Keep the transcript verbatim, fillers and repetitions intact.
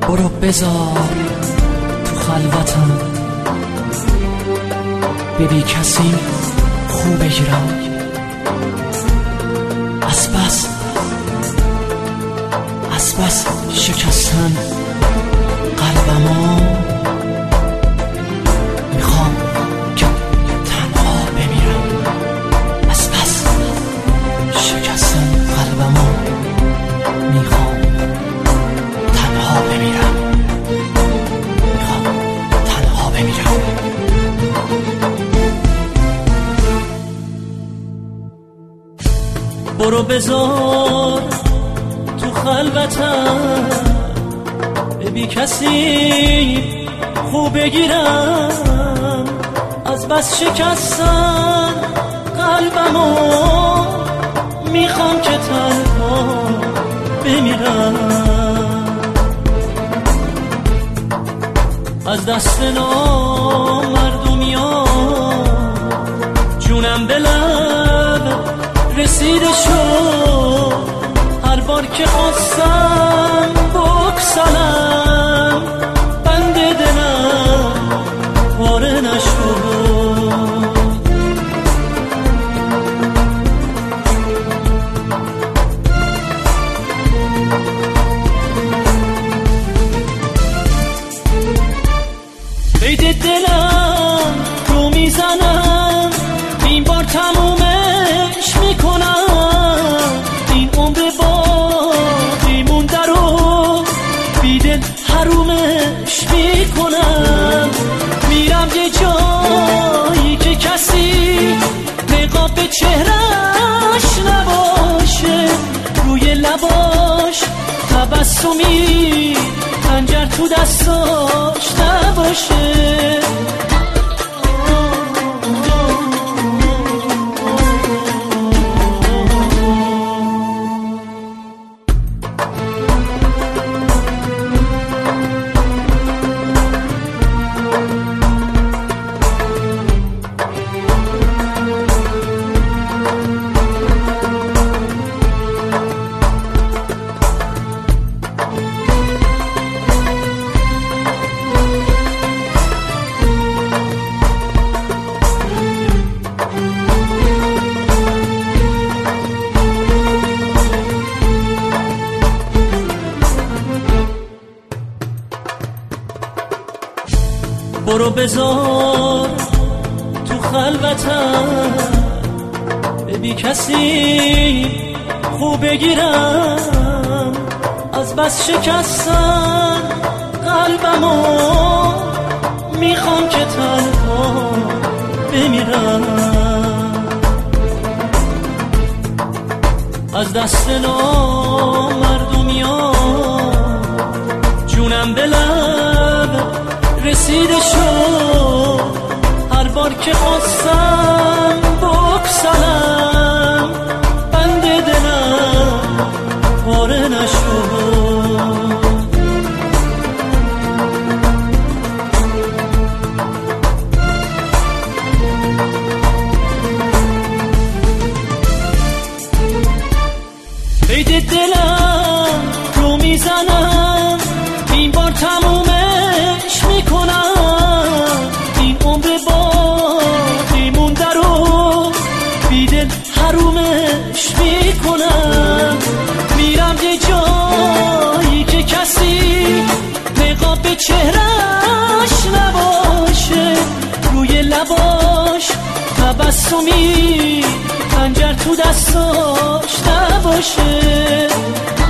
برو بذار تو خلوتم ببی کسی خوب بگیرم، از بس از بس شکستن قلبمو، میخوام که تنها بمیرم، از بس شکستن قلبمو، میخوام تنها بمیرم، میخوام تنها بمیرم. برو بذار تو خلوتم ببی کسی خوب بگیرم، از بس شکستن قلبمو، میخوام که تنها بمیرم، از دست نامردمیا جونم به لب رسیده شد، هر بار که خواستم بکسلم بند دلم پاره نشد. قید دلم رو میزنم، این بار تمومش میکنم، این عمر باقی مونده رو بیدل حرومش میکنم، میرم یه جایی که کسی نقاب به چهرش نباشه، روی لباش تبسمی خنجر تو دستاش نباشه. برو بذار تو خلوتم ببی کسی خوب بگیرم، از بس شکستن قلبمو، میخوام که تنها بمیرم، از دست نامردمیا جونم به لب رسیده شد، هر بار که خواستم بکسلم بند دلم پاره نشد. قید دلم رو میزنم، این بار تمومش میکنم، این عمر باقی مونده رو بیدل حرومش میکنم، میرم یه جایی که کسی نقاب به چهرش نباشه، روی لباش تبسمی خنجر تو دستاش نباشه.